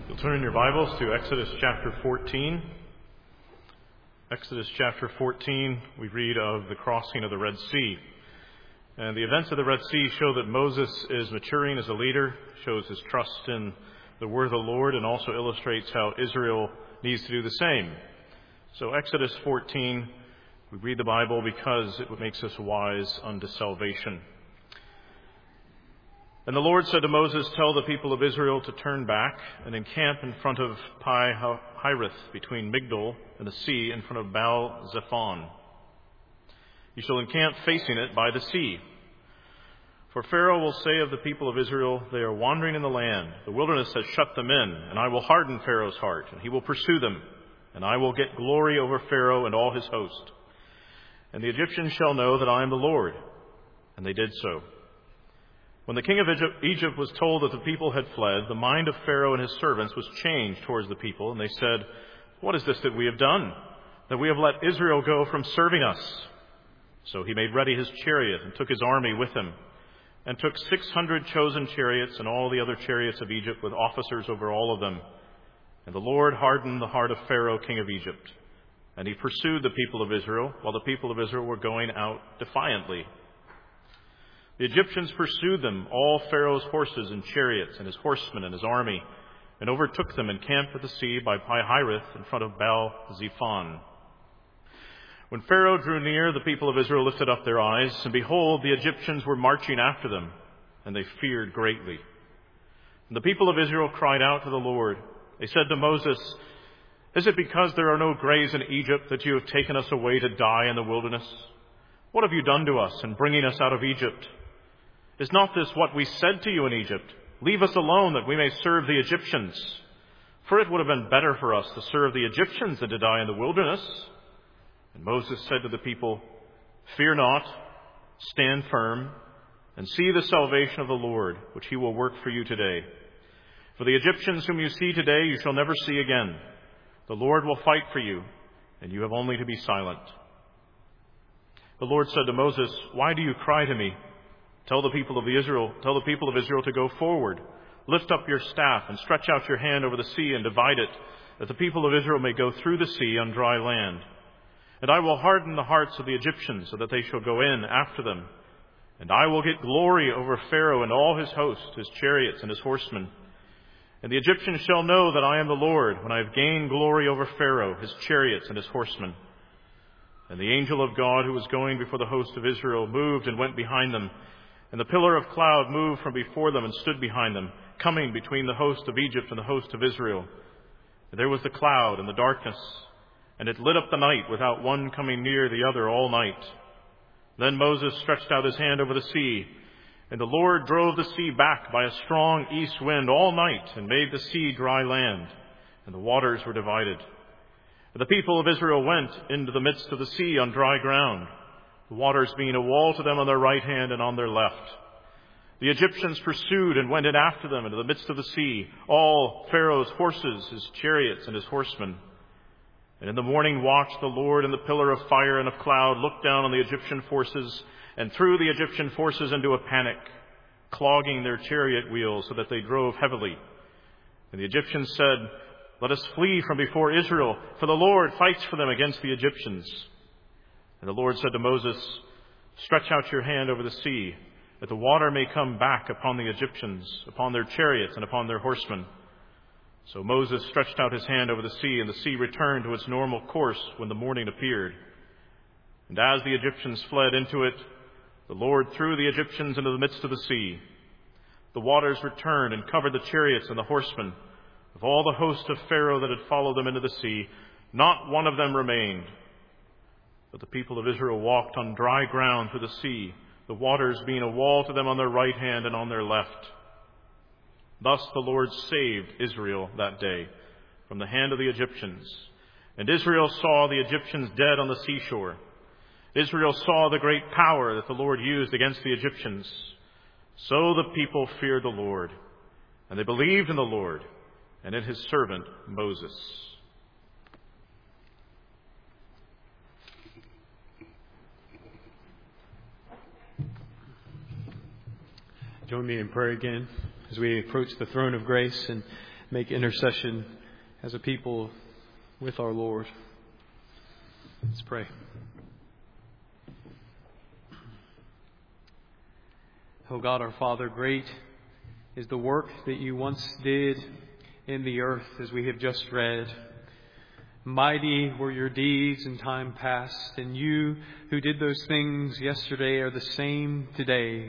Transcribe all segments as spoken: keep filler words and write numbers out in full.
You'll turn in your Bibles to Exodus chapter fourteen. Exodus chapter fourteen, we read of the crossing of the Red Sea. And the events of the Red Sea show that Moses is maturing as a leader, shows his trust in the word of the Lord, and also illustrates how Israel needs to do the same. So Exodus fourteen, we read the Bible because it makes us wise unto salvation. And the Lord said to Moses, "Tell the people of Israel to turn back and encamp in front of Pi-Hirith, between Migdol and the sea, in front of Baal-Zephon. You shall encamp facing it by the sea. For Pharaoh will say of the people of Israel, they are wandering in the land. The wilderness has shut them in, and I will harden Pharaoh's heart, and he will pursue them, and I will get glory over Pharaoh and all his host. And the Egyptians shall know that I am the Lord." And they did so. When the king of Egypt was told that the people had fled, the mind of Pharaoh and his servants was changed towards the people, and they said, "What is this that we have done, that we have let Israel go from serving us?" So he made ready his chariot and took his army with him, and took six hundred chosen chariots and all the other chariots of Egypt with officers over all of them. And the Lord hardened the heart of Pharaoh, king of Egypt, and he pursued the people of Israel, while the people of Israel were going out defiantly. The Egyptians pursued them, all Pharaoh's horses and chariots, and his horsemen and his army, and overtook them and camped at the sea by Pi-Hirith in front of Baal-Zephon. When Pharaoh drew near, the people of Israel lifted up their eyes, and behold, the Egyptians were marching after them, and they feared greatly. And the people of Israel cried out to the Lord. They said to Moses, "Is it because there are no graves in Egypt that you have taken us away to die in the wilderness? What have you done to us in bringing us out of Egypt? Is not this what we said to you in Egypt? Leave us alone that we may serve the Egyptians. For it would have been better for us to serve the Egyptians than to die in the wilderness." And Moses said to the people, "Fear not, stand firm, and see the salvation of the Lord, which he will work for you today. For the Egyptians whom you see today you shall never see again. The Lord will fight for you, and you have only to be silent." The Lord said to Moses, "Why do you cry to me? Tell the people of Israel, tell the people of Israel to go forward. Lift up your staff and stretch out your hand over the sea and divide it, that the people of Israel may go through the sea on dry land. And I will harden the hearts of the Egyptians, so that they shall go in after them. And I will get glory over Pharaoh and all his host, his chariots and his horsemen. And the Egyptians shall know that I am the Lord, when I have gained glory over Pharaoh, his chariots and his horsemen." And the angel of God, who was going before the host of Israel, moved and went behind them. And the pillar of cloud moved from before them and stood behind them, coming between the host of Egypt and the host of Israel. And there was the cloud and the darkness, and it lit up the night without one coming near the other all night. Then Moses stretched out his hand over the sea, and the Lord drove the sea back by a strong east wind all night, and made the sea dry land, and the waters were divided. And the people of Israel went into the midst of the sea on dry ground, the waters being a wall to them on their right hand and on their left. The Egyptians pursued and went in after them into the midst of the sea, all Pharaoh's horses, his chariots, and his horsemen. And in the morning watch, the Lord in the pillar of fire and of cloud looked down on the Egyptian forces and threw the Egyptian forces into a panic, clogging their chariot wheels so that they drove heavily. And the Egyptians said, "Let us flee from before Israel, for the Lord fights for them against the Egyptians." And the Lord said to Moses, "Stretch out your hand over the sea, that the water may come back upon the Egyptians, upon their chariots and upon their horsemen." So Moses stretched out his hand over the sea, and the sea returned to its normal course when the morning appeared. And as the Egyptians fled into it, the Lord threw the Egyptians into the midst of the sea. The waters returned and covered the chariots and the horsemen. Of all the host of Pharaoh that had followed them into the sea, not one of them remained. But the people of Israel walked on dry ground through the sea, the waters being a wall to them on their right hand and on their left. Thus the Lord saved Israel that day from the hand of the Egyptians. And Israel saw the Egyptians dead on the seashore. Israel saw the great power that the Lord used against the Egyptians. So the people feared the Lord, and they believed in the Lord and in his servant Moses. Join me in prayer again as we approach the throne of grace. And make intercession as a people with our Lord. Let's pray. O God, our Father, great is the work that you once did in the earth, as we have just read. Mighty were your deeds in time past, and you who did those things yesterday are the same today.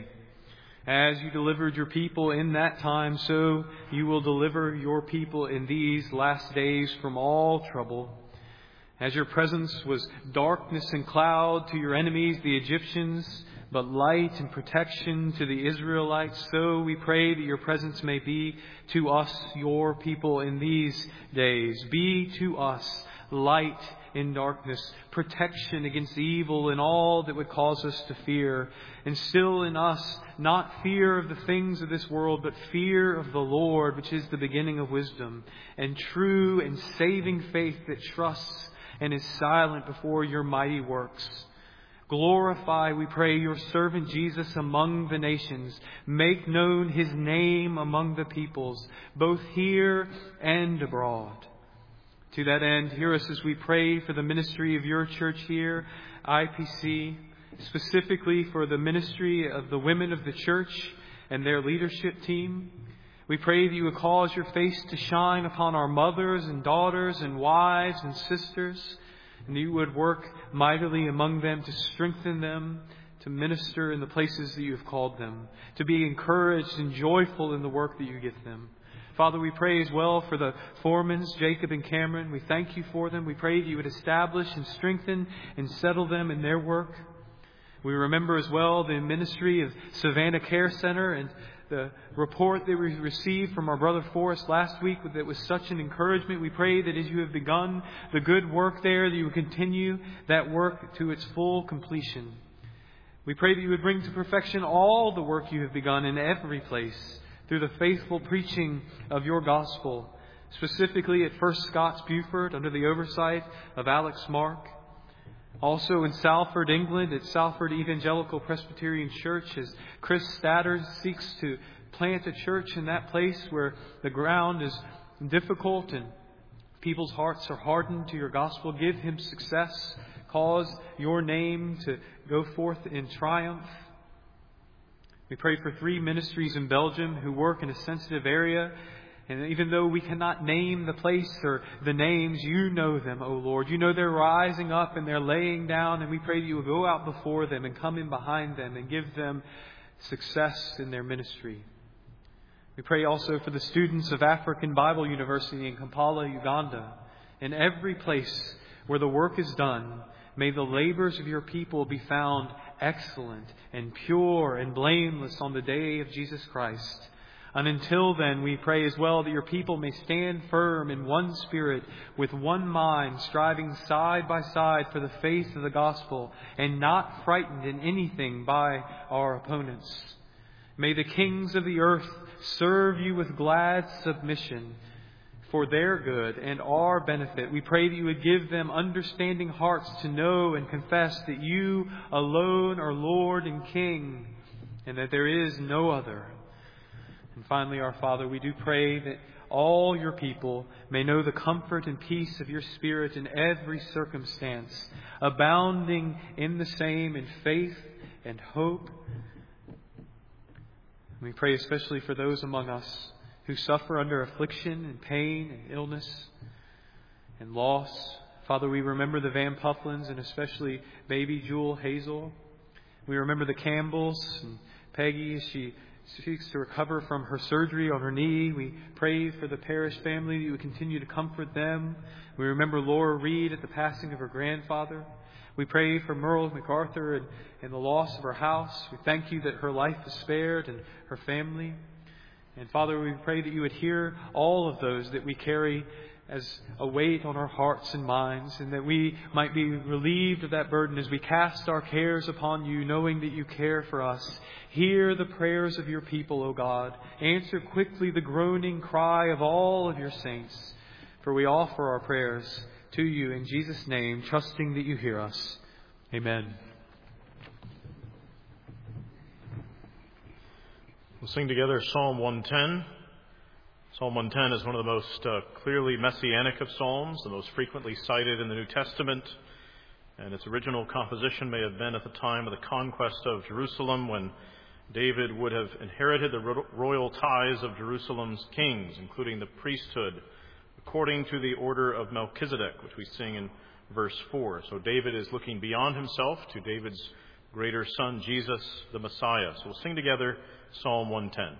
As you delivered your people in that time, so you will deliver your people in these last days from all trouble. As your presence was darkness and cloud to your enemies, the Egyptians, but light and protection to the Israelites, so we pray that your presence may be to us, your people, in these days. Be to us light in darkness, protection against evil and all that would cause us to fear. Instill in us not fear of the things of this world, but fear of the Lord, which is the beginning of wisdom, and true and saving faith that trusts and is silent before your mighty works. Glorify, we pray, your servant Jesus among the nations. Make known his name among the peoples, both here and abroad. To that end, hear us as we pray for the ministry of your church here, I P C, specifically for the ministry of the women of the church and their leadership team. We pray that you would cause your face to shine upon our mothers and daughters and wives and sisters, and you would work mightily among them to strengthen them, to minister in the places that you have called them, to be encouraged and joyful in the work that you give them. Father, we pray as well for the foremans, Jacob and Cameron. We thank you for them. We pray that you would establish and strengthen and settle them in their work. We remember as well the ministry of Savannah Care Center and the report that we received from our brother Forrest last week that was such an encouragement. We pray that as you have begun the good work there, that you would continue that work to its full completion. We pray that you would bring to perfection all the work you have begun in every place through the faithful preaching of your gospel, specifically at First Scots Beaufort under the oversight of Alex Mark. Also in Salford, England, at Salford Evangelical Presbyterian Church, as Chris Statter seeks to plant a church in that place where the ground is difficult and people's hearts are hardened to your gospel. Give him success. Cause your name to go forth in triumph. We pray for three ministries in Belgium who work in a sensitive area. And even though we cannot name the place or the names, you know them, O Lord. You know they're rising up and they're laying down. And we pray that you will go out before them and come in behind them and give them success in their ministry. We pray also for the students of African Bible University in Kampala, Uganda. In every place where the work is done, may the labors of your people be found excellent and pure and blameless on the day of Jesus Christ. And until then, we pray as well that your people may stand firm in one spirit, with one mind, striving side by side for the faith of the gospel, and not frightened in anything by our opponents. May the kings of the earth serve you with glad submission for their good and our benefit. We pray that you would give them understanding hearts to know and confess that you alone are Lord and King, and that there is no other. And finally, our Father, we do pray that all your people may know the comfort and peace of your Spirit in every circumstance, abounding in the same in faith and hope. We pray especially for those among us who suffer under affliction and pain and illness and loss. Father, we remember the Van Pufflins and especially baby Jewel Hazel. We remember the Campbells and Peggy as she seeks to recover from her surgery on her knee. We pray for the parish family that you would continue to comfort them. We remember Laura Reed at the passing of her grandfather. We pray for Merle MacArthur and, and the loss of her house. We thank you that her life is spared and her family. And Father, we pray that you would hear all of those that we carry as a weight on our hearts and minds, and that we might be relieved of that burden as we cast our cares upon you, knowing that you care for us. Hear the prayers of your people, O God. Answer quickly the groaning cry of all of your saints. For we offer our prayers to you in Jesus' name, trusting that you hear us. Amen. We'll sing together Psalm one ten. Psalm one ten is one of the most uh, clearly messianic of psalms, the most frequently cited in the New Testament, and its original composition may have been at the time of the conquest of Jerusalem, when David would have inherited the ro- royal ties of Jerusalem's kings, including the priesthood, according to the order of Melchizedek, which we sing in verse four. So David is looking beyond himself to David's greater son, Jesus, the Messiah. So we'll sing together Psalm one ten.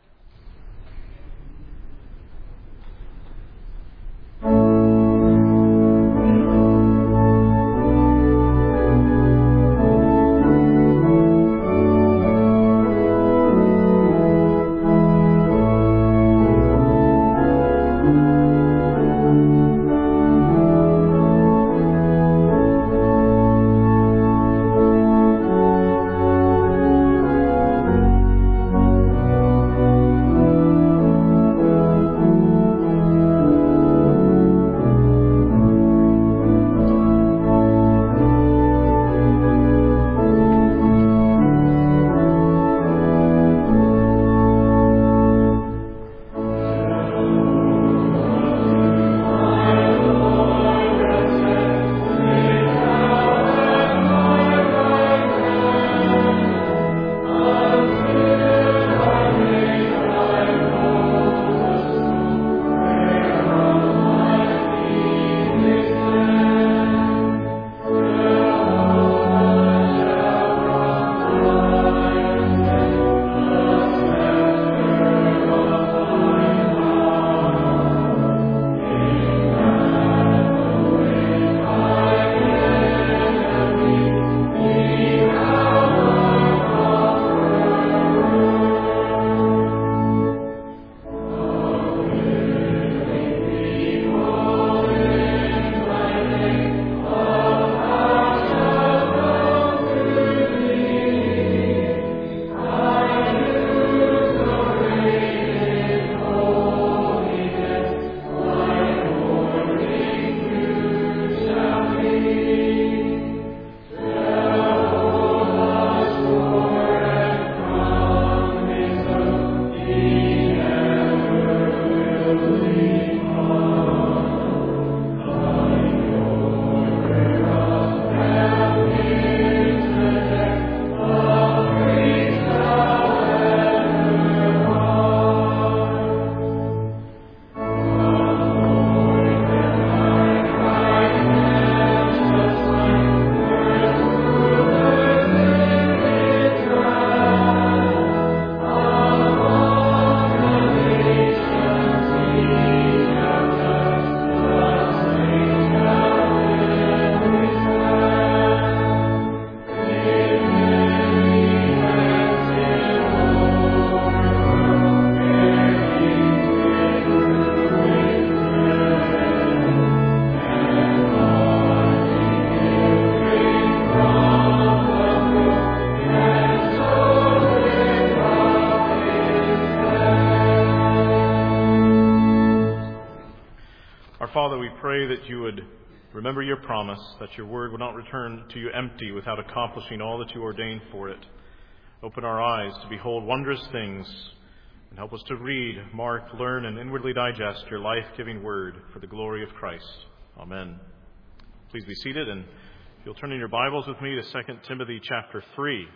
Father, we pray that you would remember your promise, that your word would not return to you empty without accomplishing all that you ordained for it. Open our eyes to behold wondrous things, and help us to read, mark, learn, and inwardly digest your life-giving word for the glory of Christ. Amen. Please be seated, and if you'll turn in your Bibles with me to Second Timothy chapter three.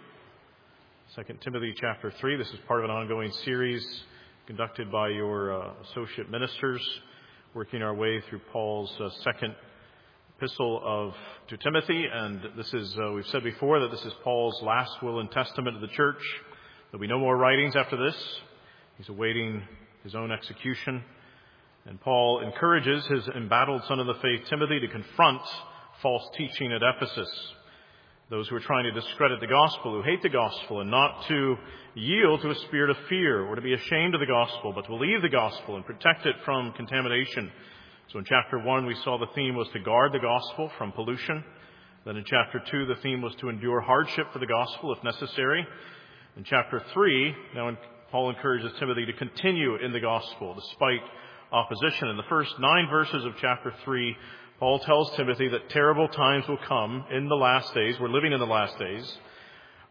Second Timothy chapter three. This is part of an ongoing series conducted by your uh, associate ministers, working our way through Paul's uh, second epistle of to Timothy. And this is, uh, we've said before, that this is Paul's last will and testament to the church. There'll be no more writings after this. He's awaiting his own execution. And Paul encourages his embattled son of the faith, Timothy, to confront false teaching at Ephesus. Those who are trying to discredit the gospel, who hate the gospel, and not to yield to a spirit of fear or to be ashamed of the gospel, but to believe the gospel and protect it from contamination. So in chapter one, we saw the theme was to guard the gospel from pollution. Then in chapter two, the theme was to endure hardship for the gospel if necessary. In chapter three, now Paul encourages Timothy to continue in the gospel despite opposition. In the first nine verses of chapter three, Paul tells Timothy that terrible times will come in the last days. We're living in the last days.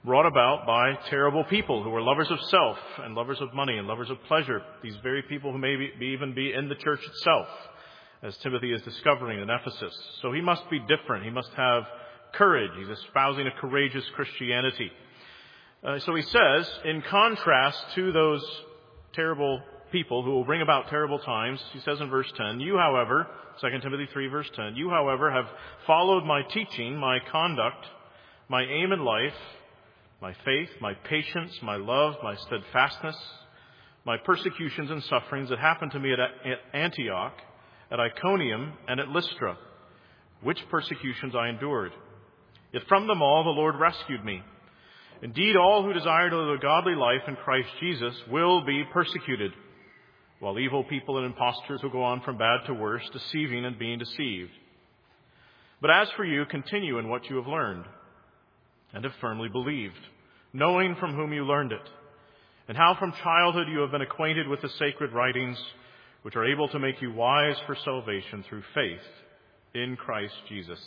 brought about by terrible people who are lovers of self and lovers of money and lovers of pleasure. These very people who may be, even be in the church itself, as Timothy is discovering in Ephesus. So he must be different. He must have courage. He's espousing a courageous Christianity. Uh, so he says, in contrast to those terrible people who will bring about terrible times, he says in verse ten, you, however, Second Timothy three, verse ten, you, however, have followed my teaching, my conduct, my aim in life, my faith, my patience, my love, my steadfastness, my persecutions and sufferings that happened to me at Antioch, at Iconium, and at Lystra, which persecutions I endured. Yet from them all the Lord rescued me. Indeed, all who desire to live a godly life in Christ Jesus will be persecuted, while evil people and impostors will go on from bad to worse, deceiving and being deceived. But as for you, continue in what you have learned and have firmly believed, knowing from whom you learned it, and how from childhood you have been acquainted with the sacred writings, which are able to make you wise for salvation through faith in Christ Jesus.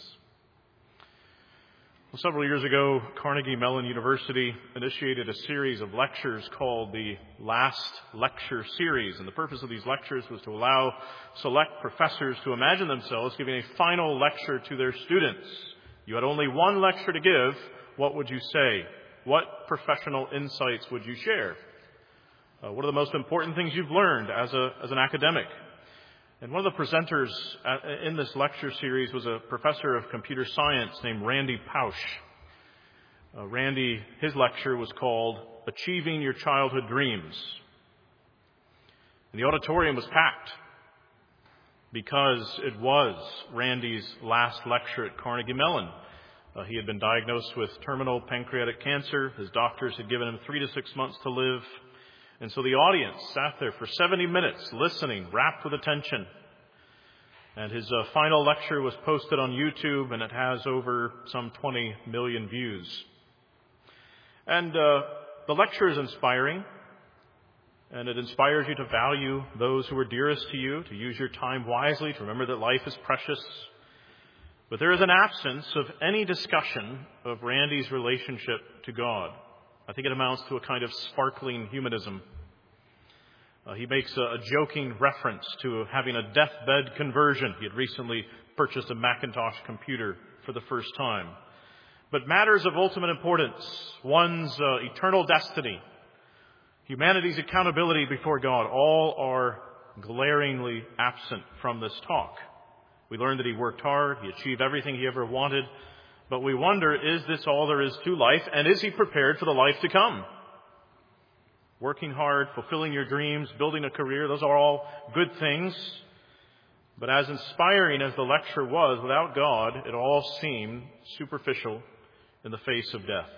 Well, several years ago, Carnegie Mellon University initiated a series of lectures called the Last Lecture Series. And the purpose of these lectures was to allow select professors to imagine themselves giving a final lecture to their students. You had only one lecture to give. What would you say? What professional insights would you share? Uh, what are the most important things you've learned as a as an academic? And one of the presenters in this lecture series was a professor of computer science named Randy Pausch. Uh, Randy, his lecture was called Achieving Your Childhood Dreams. And the auditorium was packed because it was Randy's last lecture at Carnegie Mellon. Uh, he had been diagnosed with terminal pancreatic cancer. His doctors had given him three to six months to live. And so the audience sat there for seventy minutes listening, rapt with attention. And his uh, final lecture was posted on YouTube, and it has over some twenty million views. And uh, the lecture is inspiring, and it inspires you to value those who are dearest to you, to use your time wisely, to remember that life is precious. But there is an absence of any discussion of Randy's relationship to God. I think it amounts to a kind of sparkling humanism. Uh, he makes a, a joking reference to having a deathbed conversion. He had recently purchased a Macintosh computer for the first time. But matters of ultimate importance, one's uh, eternal destiny, humanity's accountability before God, all are glaringly absent from this talk. We learned that he worked hard, he achieved everything he ever wanted, but we wonder, is this all there is to life, and is he prepared for the life to come? Working hard, fulfilling your dreams, building a career, those are all good things. But as inspiring as the lecture was, without God, it all seemed superficial in the face of death.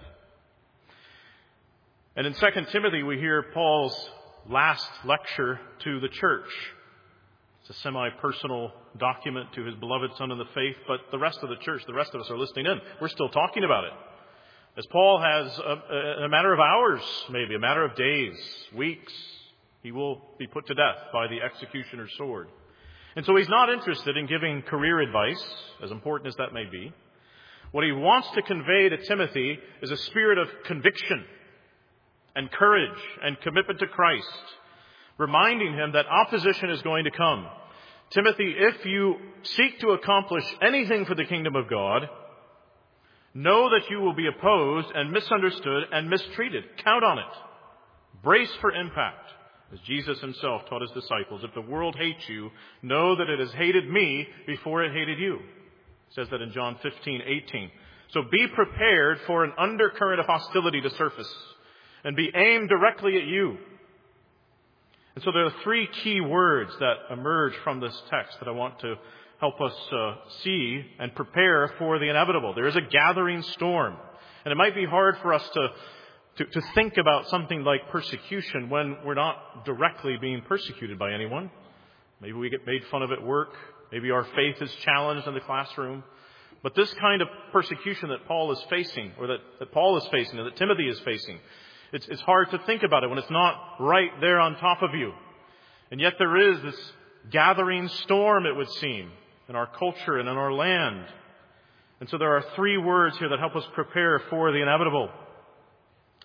And in Second Timothy, we hear Paul's last lecture to the church. It's a semi-personal document to his beloved son in the faith, but the rest of the church, the rest of us are listening in. We're still talking about it. As Paul has, a, a matter of hours, maybe, a matter of days, weeks, he will be put to death by the executioner's sword. And so he's not interested in giving career advice, as important as that may be. What he wants to convey to Timothy is a spirit of conviction and courage and commitment to Christ, reminding him that opposition is going to come. Timothy, if you seek to accomplish anything for the kingdom of God, know that you will be opposed and misunderstood and mistreated. Count on it. Brace for impact. As Jesus himself taught his disciples, if the world hates you, know that it has hated me before it hated you. He says that in John fifteen eighteen. So be prepared for an undercurrent of hostility to surface and be aimed directly at you. And so there are three key words that emerge from this text that I want to help us uh, see and prepare for the inevitable. There is a gathering storm. And it might be hard for us to, to, to think about something like persecution when we're not directly being persecuted by anyone. Maybe we get made fun of at work. Maybe our faith is challenged in the classroom. But this kind of persecution that Paul is facing, or that, that Paul is facing, or that Timothy is facing, it's, it's hard to think about it when it's not right there on top of you. And yet there is this gathering storm, it would seem, in our culture and in our land. And so there are three words here that help us prepare for the inevitable.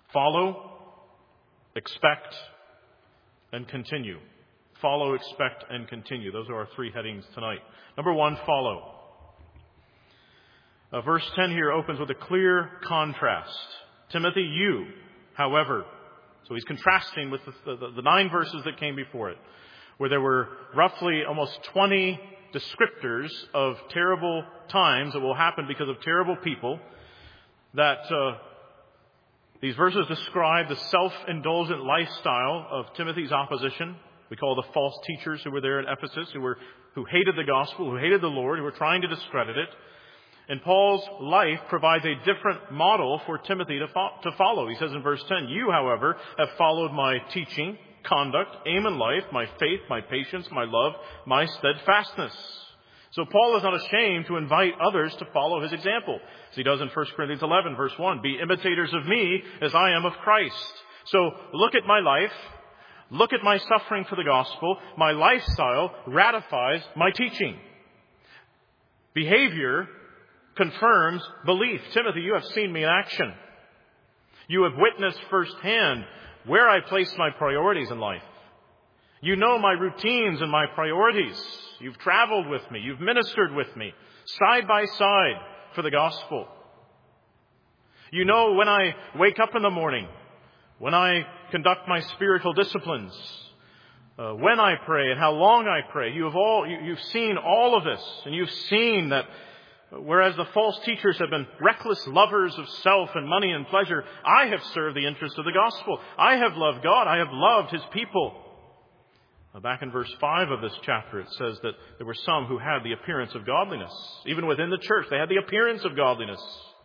Follow, expect, and continue. Follow, expect, and continue. Those are our three headings tonight. Number one, follow. Uh, verse ten here opens with a clear contrast. Timothy, you, however. So he's contrasting with the, the, the nine verses that came before it, where there were roughly almost twenty descriptors of terrible times that will happen because of terrible people. That uh, these verses describe the self-indulgent lifestyle of Timothy's opposition. We call the false teachers who were there in Ephesus, who were who hated the gospel, who hated the Lord, who were trying to discredit it. And Paul's life provides a different model for Timothy to, fo- to follow. He says in verse ten, you, however, have followed my teaching, conduct, aim in life, my faith, my patience, my love, my steadfastness. So Paul is not ashamed to invite others to follow his example, as he does in First Corinthians eleven, verse one. Be imitators of me as I am of Christ. So look at my life. Look at my suffering for the gospel. My lifestyle ratifies my teaching. Behavior confirms belief. Timothy, you have seen me in action. You have witnessed firsthand where I place my priorities in life. You know my routines and my priorities. You've traveled with me. You've ministered with me, side by side for the gospel. You know when I wake up in the morning, when I conduct my spiritual disciplines, uh, when I pray and how long I pray. You have all, you, you've seen all of this, and you've seen that whereas the false teachers have been reckless lovers of self and money and pleasure, I have served the interest of the gospel. I have loved God. I have loved his people. Now, back in verse five of this chapter, it says that there were some who had the appearance of godliness. Even within the church, they had the appearance of godliness.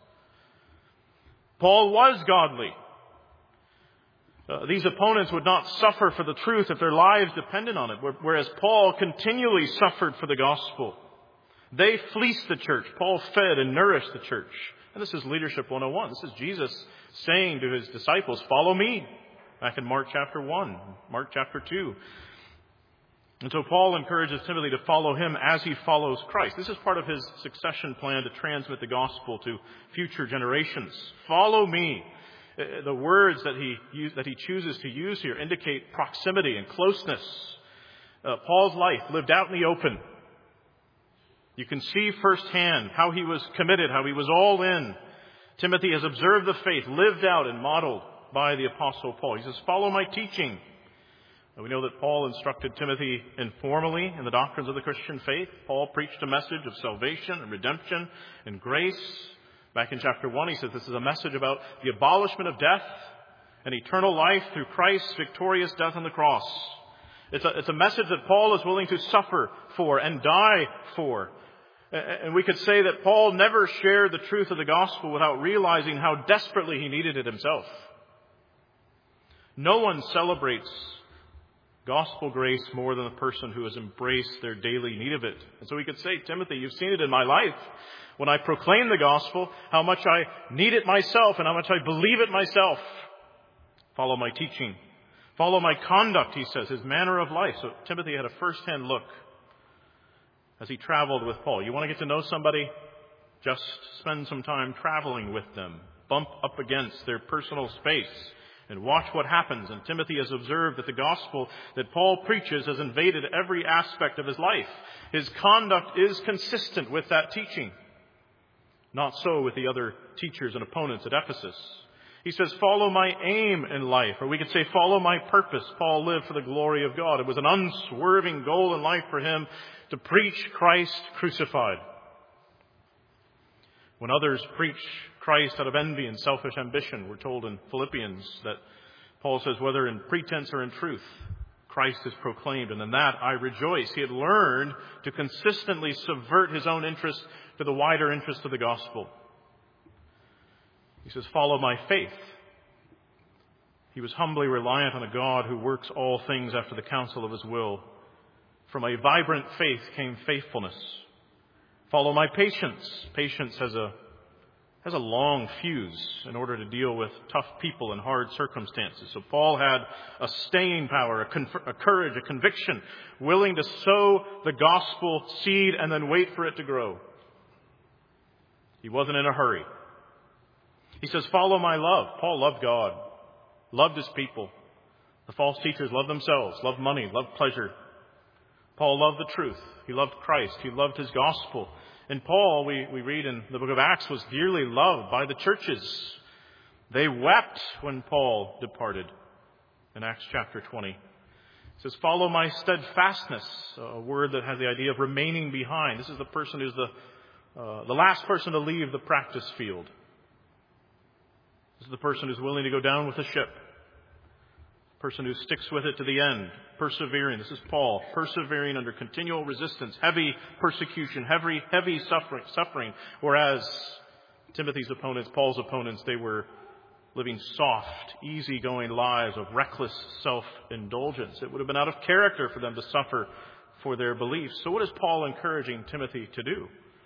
Paul was godly. Uh, these opponents would not suffer for the truth if their lives depended on it, whereas Paul continually suffered for the gospel. They fleeced the church. Paul fed and nourished the church. And this is Leadership one oh one. This is Jesus saying to his disciples, follow me. Back in Mark chapter one, Mark chapter two. And so Paul encourages Timothy to follow him as he follows Christ. This is part of his succession plan to transmit the gospel to future generations. Follow me. The words that he use, that he chooses to use here indicate proximity and closeness. Uh, Paul's life lived out in the open. You can see firsthand how he was committed, how he was all in. Timothy has observed the faith, lived out and modeled by the Apostle Paul. He says, follow my teaching. And we know that Paul instructed Timothy informally in the doctrines of the Christian faith. Paul preached a message of salvation and redemption and grace. Back in chapter one, he says this is a message about the abolishment of death and eternal life through Christ's victorious death on the cross. It's a, it's a message that Paul is willing to suffer for and die for. And we could say that Paul never shared the truth of the gospel without realizing how desperately he needed it himself. No one celebrates gospel grace more than the person who has embraced their daily need of it. And so we could say, Timothy, you've seen it in my life. When I proclaim the gospel, how much I need it myself and how much I believe it myself. Follow my teaching. Follow my conduct, he says, his manner of life. So Timothy had a first-hand look as he traveled with Paul. You want to get to know somebody? Just spend some time traveling with them. Bump up against their personal space and watch what happens. And Timothy has observed that the gospel that Paul preaches has invaded every aspect of his life. His conduct is consistent with that teaching. Not so with the other teachers and opponents at Ephesus. He says, follow my aim in life. Or we could say, follow my purpose. Paul lived for the glory of God. It was an unswerving goal in life for him to preach Christ crucified. When others preach Christ out of envy and selfish ambition, we're told in Philippians that Paul says, whether in pretense or in truth, Christ is proclaimed. And in that I rejoice. He had learned to consistently subvert his own interest to the wider interest of the gospel. He says, follow my faith. He was humbly reliant on a God who works all things after the counsel of his will. From a vibrant faith came faithfulness. Follow my patience. Patience has a has a long fuse in order to deal with tough people and hard circumstances. So Paul had a staying power, a, conf- a courage, a conviction, willing to sow the gospel seed and then wait for it to grow. He wasn't in a hurry. He says, follow my love. Paul loved God. loved his people. The false teachers loved themselves, loved money, loved pleasure. Paul loved the truth. He loved Christ. He loved his gospel. And Paul, we, we read in the book of Acts, was dearly loved by the churches. They wept when Paul departed in Acts chapter twenty. It says, follow my steadfastness, a word that has the idea of remaining behind. This is the person who's the, uh, the last person to leave the practice field. This is the person who's willing to go down with the ship. The person who sticks with it to the end, persevering. This is Paul, persevering under continual resistance, heavy persecution, heavy, heavy suffering, suffering. Whereas Timothy's opponents, Paul's opponents, they were living soft, easygoing lives of reckless self-indulgence. It would have been out of character for them to suffer for their beliefs. So what is Paul encouraging Timothy to do?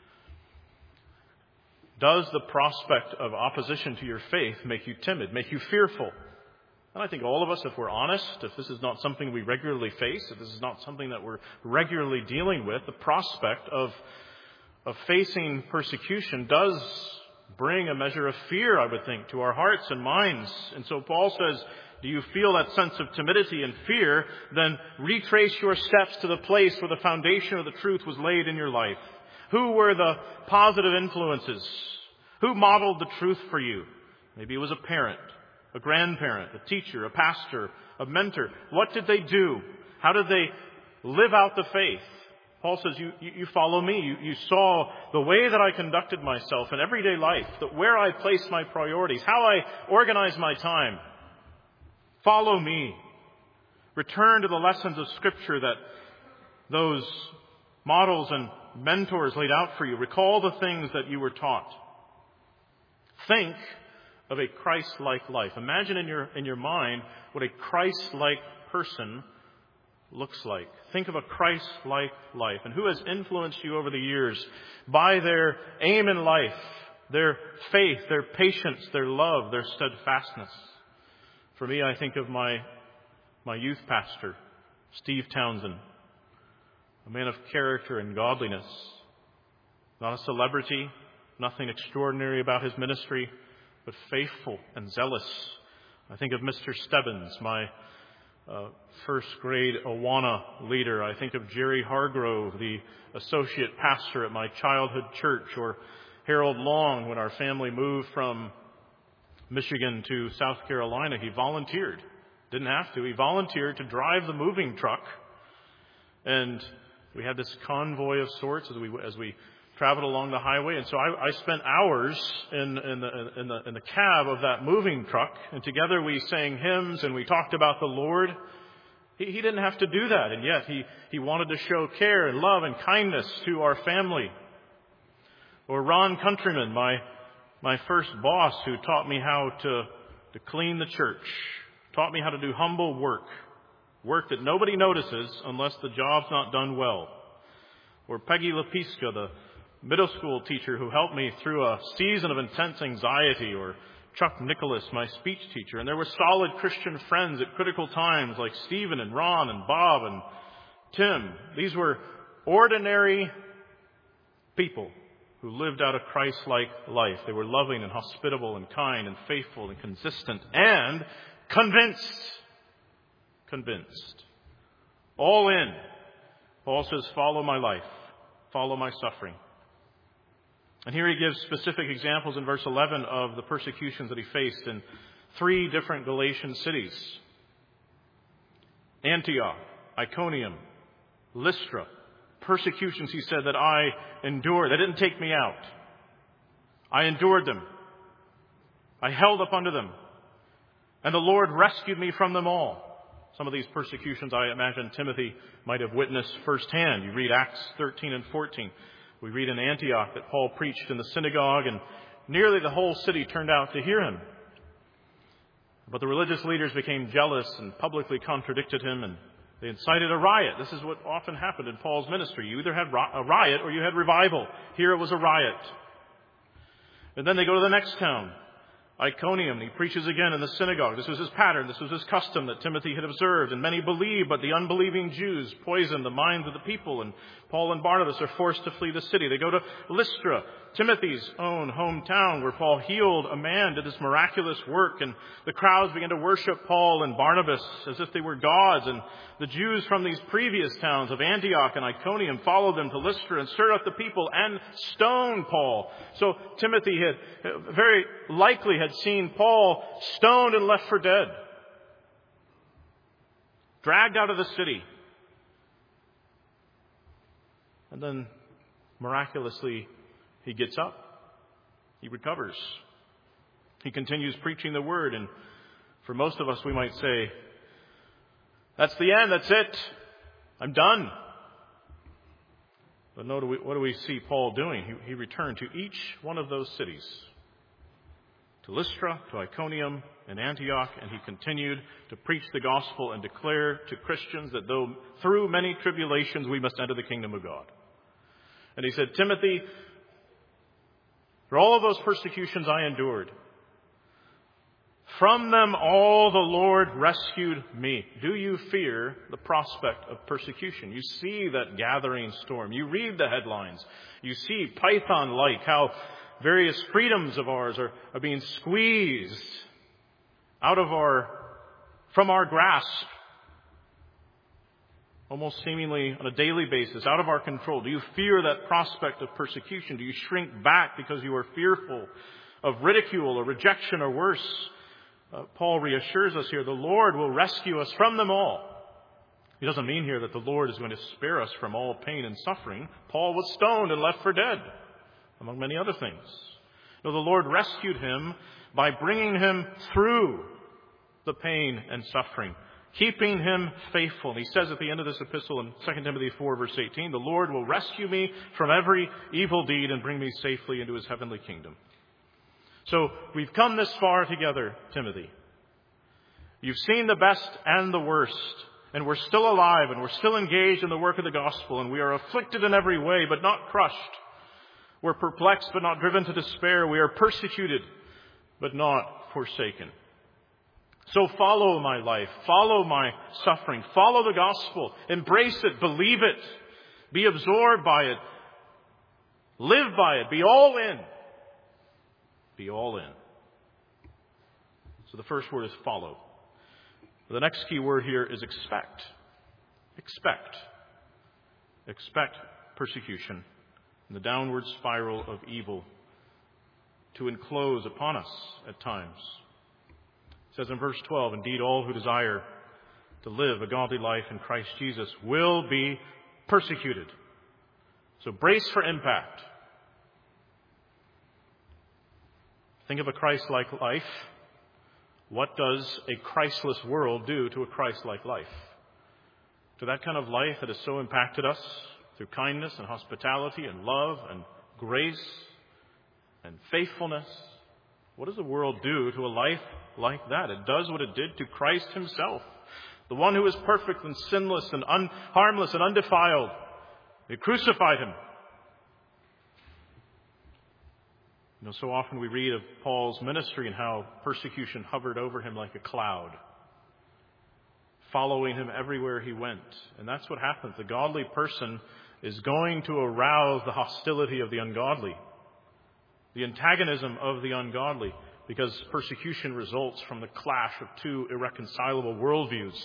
Does the prospect of opposition to your faith make you timid, make you fearful? And I think all of us, if we're honest, if this is not something we regularly face, if this is not something that we're regularly dealing with, the prospect of, of facing persecution does bring a measure of fear, I would think, to our hearts and minds. And so Paul says, do you feel that sense of timidity and fear? Then retrace your steps to the place where the foundation of the truth was laid in your life. Who were the positive influences? Who modeled the truth for you? Maybe it was a parent, a grandparent, a teacher, a pastor, a mentor. What did they do? How did they live out the faith? Paul says, you, you, you follow me. You, you saw the way that I conducted myself in everyday life, that where I placed my priorities, how I organized my time. Follow me. Return to the lessons of Scripture that those models and mentors laid out for you. Recall the things that you were taught. Think of a Christ-like life. Imagine in your, in your mind what a Christ-like person looks like. Think of a Christ-like life. And who has influenced you over the years by their aim in life, their faith, their patience, their love, their steadfastness. For me, I think of my, my youth pastor, Steve Townsend, a man of character and godliness. Not a celebrity, nothing extraordinary about his ministry, but faithful and zealous. I think of Mister Stebbins, my Uh, first grade Awana leader. I think of Jerry Hargrove, the associate pastor at my childhood church, or Harold Long when our family moved from Michigan to South Carolina. He volunteered. Didn't have to. He volunteered to drive the moving truck. And we had this convoy of sorts as we as we traveled along the highway. And so I, I spent hours in, in, the, in, the, in the cab of that moving truck. And together we sang hymns and we talked about the Lord. He, he didn't have to do that. And yet he, he wanted to show care and love and kindness to our family. Or Ron Countryman, my, my first boss, who taught me how to, to clean the church. Taught me how to do humble work. Work that nobody notices unless the job's not done well. Or Peggy Lepiska, the middle school teacher who helped me through a season of intense anxiety, or Chuck Nicholas, my speech teacher. And there were solid Christian friends at critical times like Stephen and Ron and Bob and Tim. These were ordinary people who lived out a Christ-like life. They were loving and hospitable and kind and faithful and consistent and convinced. Convinced. All in. Paul says, follow my life. Follow my suffering. And here he gives specific examples in verse eleven of the persecutions that he faced in three different Galatian cities. Antioch, Iconium, Lystra. Persecutions, he said, that I endured. They didn't take me out. I endured them. I held up under them. And the Lord rescued me from them all. Some of these persecutions, I imagine Timothy might have witnessed firsthand. You read Acts thirteen and fourteen. We read in Antioch that Paul preached in the synagogue and nearly the whole city turned out to hear him. But the religious leaders became jealous and publicly contradicted him, and they incited a riot. This is what often happened in Paul's ministry. You either had a riot or you had revival. Here it was a riot. And then they go to the next town. Iconium, he preaches again in the synagogue. This was his pattern. This was his custom that Timothy had observed. And many believed, but the unbelieving Jews poisoned the minds of the people. And Paul and Barnabas are forced to flee the city. They go to Lystra, Timothy's own hometown, where Paul healed a man, did this miraculous work. And the crowds began to worship Paul and Barnabas as if they were gods. And the Jews from these previous towns of Antioch and Iconium followed them to Lystra and stirred up the people and stoned Paul. So Timothy had very likely had seen Paul stoned and left for dead, dragged out of the city. And then miraculously he gets up. He recovers. He continues preaching the word. And for most of us, we might say, that's the end. That's it. I'm done. But no, what do we see Paul doing? He, he returned to each one of those cities, to Lystra, to Iconium, and Antioch, and he continued to preach the gospel and declare to Christians that though through many tribulations we must enter the kingdom of God. And he said, Timothy, for all of those persecutions I endured, from them all the Lord rescued me. Do you fear the prospect of persecution? You see that gathering storm. You read the headlines. You see Python-like how various freedoms of ours are, are being squeezed out of our, from our grasp, almost seemingly on a daily basis, out of our control. Do you fear that prospect of persecution? Do you shrink back because you are fearful of ridicule or rejection or worse? Uh, Paul reassures us here, the Lord will rescue us from them all. He doesn't mean here that the Lord is going to spare us from all pain and suffering. Paul was stoned and left for dead, among many other things. No, the Lord rescued him by bringing him through the pain and suffering, keeping him faithful. And he says at the end of this epistle in Second Timothy four, verse eighteen, the Lord will rescue me from every evil deed and bring me safely into his heavenly kingdom. So we've come this far together, Timothy. You've seen the best and the worst, and we're still alive, and we're still engaged in the work of the gospel, and we are afflicted in every way, but not crushed. We're perplexed, but not driven to despair. We are persecuted, but not forsaken. So follow my life, follow my suffering, follow the gospel, embrace it, believe it, be absorbed by it, live by it, be all in. Be all in. So the first word is follow. The next key word here is expect. Expect. Expect persecution and the downward spiral of evil to enclose upon us at times. It says in verse twelve, indeed all who desire to live a godly life in Christ Jesus will be persecuted. So brace for impact. Think of a Christ-like life. What does a Christless world do to a Christ-like life? To that kind of life that has so impacted us through kindness and hospitality and love and grace and faithfulness. What does the world do to a life like that? It does what it did to Christ himself, the one who is perfect and sinless and un- harmless and undefiled. They crucified him. You know, so often we read of Paul's ministry and how persecution hovered over him like a cloud, following him everywhere he went. And that's what happens. The godly person is going to arouse the hostility of the ungodly, the antagonism of the ungodly, because persecution results from the clash of two irreconcilable worldviews,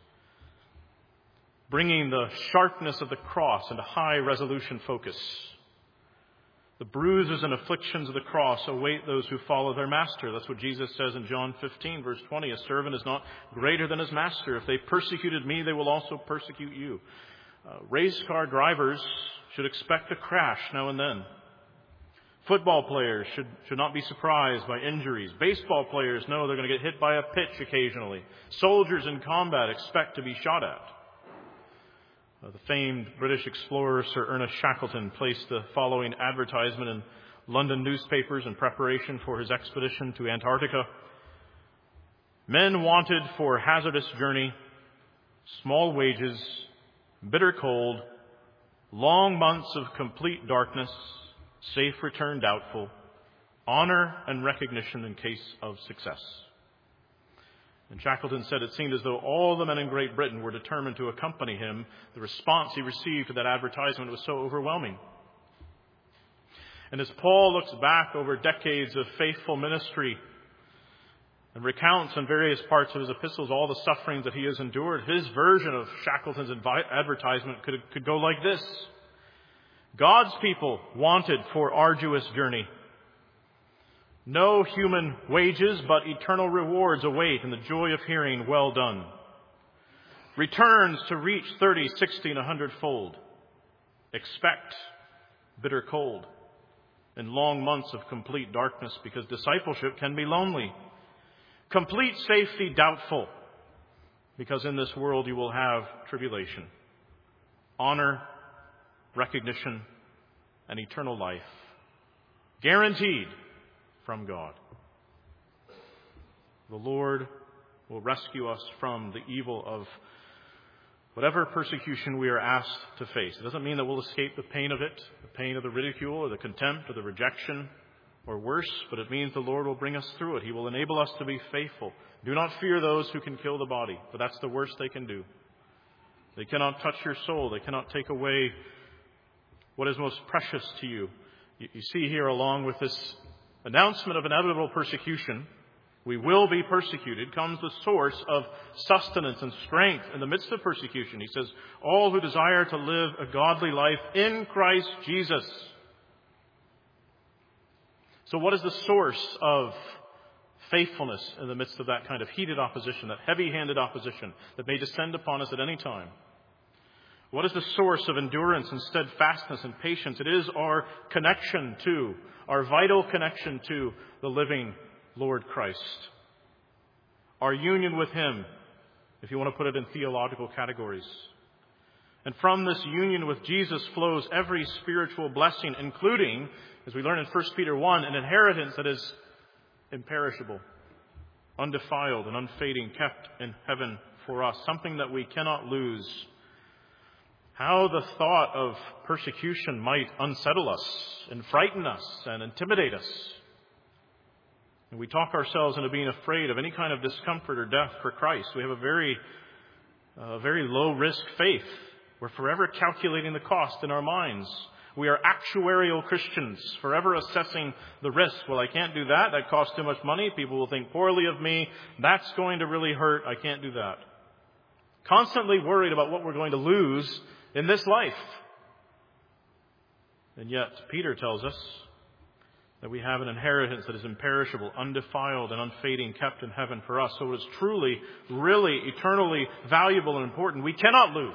bringing the sharpness of the cross into high resolution focus. The bruises and afflictions of the cross await those who follow their master. That's what Jesus says in John fifteen, verse twenty. A servant is not greater than his master. If they persecuted me, they will also persecute you. Uh, race car drivers should expect a crash now and then. Football players should, should not be surprised by injuries. Baseball players know they're going to get hit by a pitch occasionally. Soldiers in combat expect to be shot at. Uh, the famed British explorer Sir Ernest Shackleton placed the following advertisement in London newspapers in preparation for his expedition to Antarctica. Men wanted for hazardous journey, small wages, bitter cold, long months of complete darkness, safe return doubtful, honor and recognition in case of success. And Shackleton said it seemed as though all the men in Great Britain were determined to accompany him. The response he received to that advertisement was so overwhelming. And as Paul looks back over decades of faithful ministry and recounts in various parts of his epistles all the sufferings that he has endured, his version of Shackleton's advertisement could, could go like this. God's people wanted for arduous journey. No human wages, but eternal rewards await in the joy of hearing, well done. Returns to reach thirty, sixty, and a hundredfold. Expect bitter cold and long months of complete darkness, because discipleship can be lonely. Complete safety doubtful, because in this world you will have tribulation. Honor, recognition, and eternal life. Guaranteed from God. The Lord will rescue us from the evil of whatever persecution we are asked to face. It doesn't mean that we'll escape the pain of it, the pain of the ridicule or the contempt or the rejection or worse, but it means the Lord will bring us through it. He will enable us to be faithful. Do not fear those who can kill the body, for that's the worst they can do. They cannot touch your soul. They cannot take away what is most precious to you. You, you see here, along with this announcement of inevitable persecution, we will be persecuted, comes the source of sustenance and strength in the midst of persecution. He says, all who desire to live a godly life in Christ Jesus. So what is the source of faithfulness in the midst of that kind of heated opposition, that heavy-handed opposition that may descend upon us at any time? What is the source of endurance and steadfastness and patience? It is our connection to, our vital connection to the living Lord Christ. Our union with Him, if you want to put it in theological categories. And from this union with Jesus flows every spiritual blessing, including, as we learn in First Peter one, an inheritance that is imperishable, undefiled and unfading, kept in heaven for us, something that we cannot lose. How the thought of persecution might unsettle us and frighten us and intimidate us. And we talk ourselves into being afraid of any kind of discomfort or death for Christ. We have a very, uh, very low-risk faith. We're forever calculating the cost in our minds. We are actuarial Christians, forever assessing the risk. Well, I can't do that. That costs too much money. People will think poorly of me. That's going to really hurt. I can't do that. Constantly worried about what we're going to lose in this life. And yet, Peter tells us that we have an inheritance that is imperishable, undefiled, and unfading, kept in heaven for us. So it is truly, really, eternally valuable and important. We cannot lose.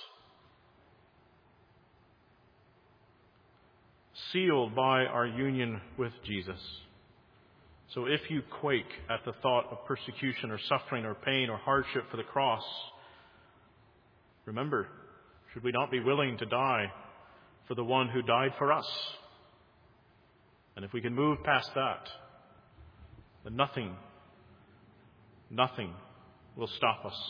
Sealed by our union with Jesus. So if you quake at the thought of persecution or suffering or pain or hardship for the cross, remember, should we not be willing to die for the one who died for us? And if we can move past that, then nothing, nothing will stop us.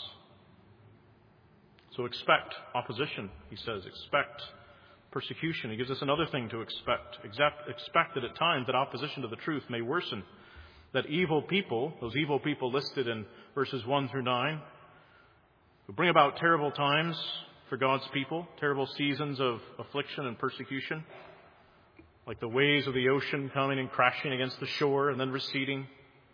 So expect opposition, he says. Expect persecution. He gives us another thing to expect. Expect, expect that at times that opposition to the truth may worsen. That evil people, those evil people listed in verses one through nine, will bring about terrible times for God's people, terrible seasons of affliction and persecution, like the waves of the ocean coming and crashing against the shore and then receding.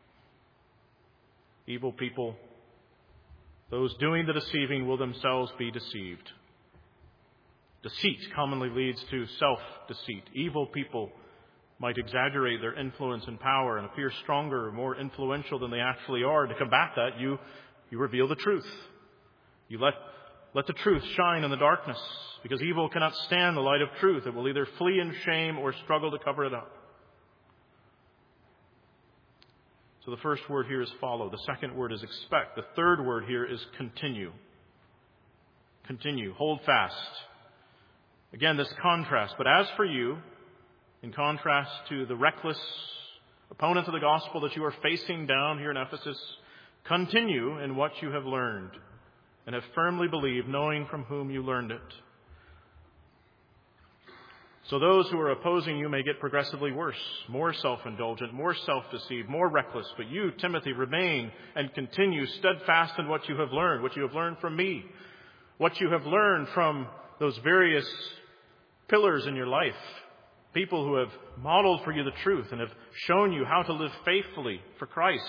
Evil people, those doing the deceiving, will themselves be deceived. Deceit commonly leads to self-deceit. Evil people might exaggerate their influence and power and appear stronger or more influential than they actually are. To combat that, you, you reveal the truth. You let, let the truth shine in the darkness, because evil cannot stand the light of truth. It will either flee in shame or struggle to cover it up. So the first word here is follow. The second word is expect. The third word here is continue. Continue. Hold fast. Again, this contrast. But as for you, in contrast to the reckless opponents of the gospel that you are facing down here in Ephesus, continue in what you have learned and have firmly believed, knowing from whom you learned it. So those who are opposing you may get progressively worse, more self-indulgent, more self-deceived, more reckless. But you, Timothy, remain and continue steadfast in what you have learned, what you have learned from me, what you have learned from those various pillars in your life, people who have modeled for you the truth and have shown you how to live faithfully for Christ.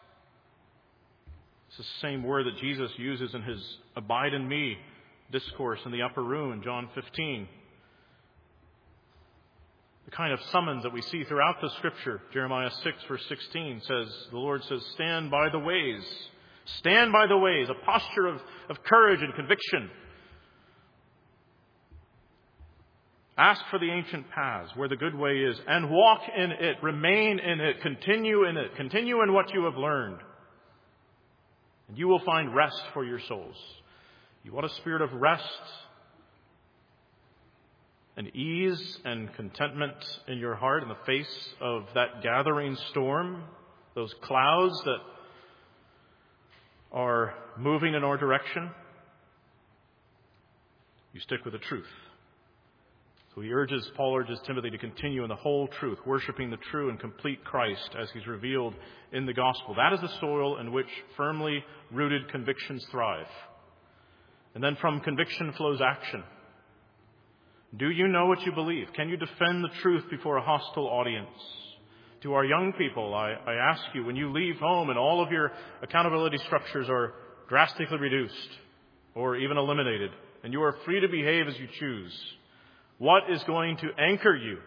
It's the same word that Jesus uses in his abide in me discourse in the upper room in John fifteen. The kind of summons that we see throughout the Scripture. Jeremiah six, verse sixteen says, the Lord says, stand by the ways. Stand by the ways, a posture of, of courage and conviction. Ask for the ancient paths, where the good way is, and walk in it, remain in it, continue in it, continue in what you have learned. And you will find rest for your souls. You want a spirit of rest and ease and contentment in your heart in the face of that gathering storm, those clouds that are moving in our direction. You stick with the truth. So he urges, Paul urges Timothy to continue in the whole truth, worshiping the true and complete Christ as he's revealed in the gospel. That is the soil in which firmly rooted convictions thrive. And then from conviction flows action. Do you know what you believe? Can you defend the truth before a hostile audience? To our young people, I, I ask you, when you leave home and all of your accountability structures are drastically reduced or even eliminated, and you are free to behave as you choose, what is going to anchor you?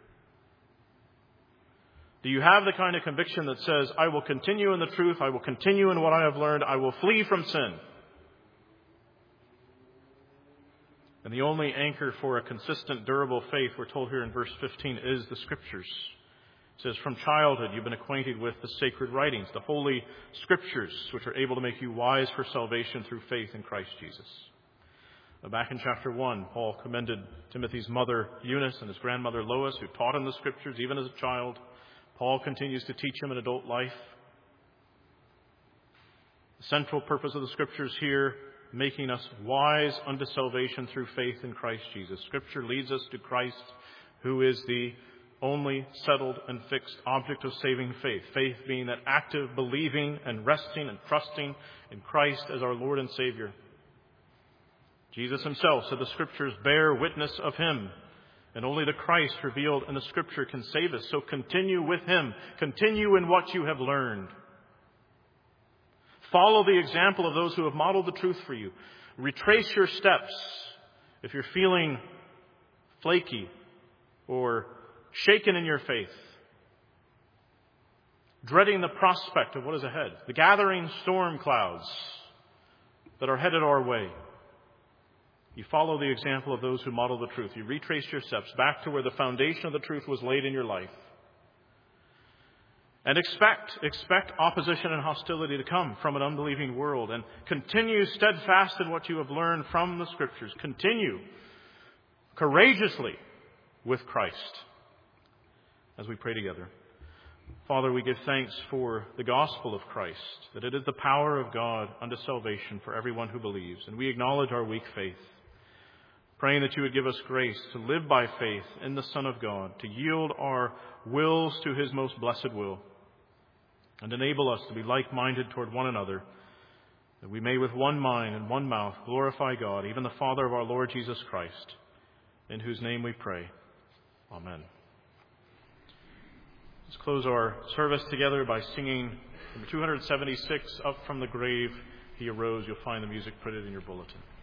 Do you have the kind of conviction that says, I will continue in the truth, I will continue in what I have learned, I will flee from sin? And the only anchor for a consistent, durable faith, we're told here in verse fifteen, is the Scriptures. It says, from childhood you've been acquainted with the sacred writings, the holy Scriptures, which are able to make you wise for salvation through faith in Christ Jesus. Back in chapter one, Paul commended Timothy's mother Eunice and his grandmother Lois, who taught him the Scriptures even as a child. Paul continues to teach him in adult life. The central purpose of the Scriptures here, making us wise unto salvation through faith in Christ Jesus. Scripture leads us to Christ, who is the only settled and fixed object of saving faith. Faith being that active believing and resting and trusting in Christ as our Lord and Savior. Jesus himself said the Scriptures bear witness of him, and only the Christ revealed in the Scripture can save us. So continue with him. Continue in what you have learned. Follow the example of those who have modeled the truth for you. Retrace your steps if you're feeling flaky or shaken in your faith, dreading the prospect of what is ahead, the gathering storm clouds that are headed our way. You follow the example of those who model the truth. You retrace your steps back to where the foundation of the truth was laid in your life. And expect, expect opposition and hostility to come from an unbelieving world. And continue steadfast in what you have learned from the Scriptures. Continue courageously with Christ as we pray together. Father, we give thanks for the gospel of Christ, that it is the power of God unto salvation for everyone who believes. And we acknowledge our weak faith, praying that you would give us grace to live by faith in the Son of God, to yield our wills to his most blessed will, and enable us to be like-minded toward one another, that we may with one mind and one mouth glorify God, even the Father of our Lord Jesus Christ, in whose name we pray. Amen. Let's close our service together by singing number two seventy-six, Up from the Grave He Arose. You'll find the music printed in your bulletin.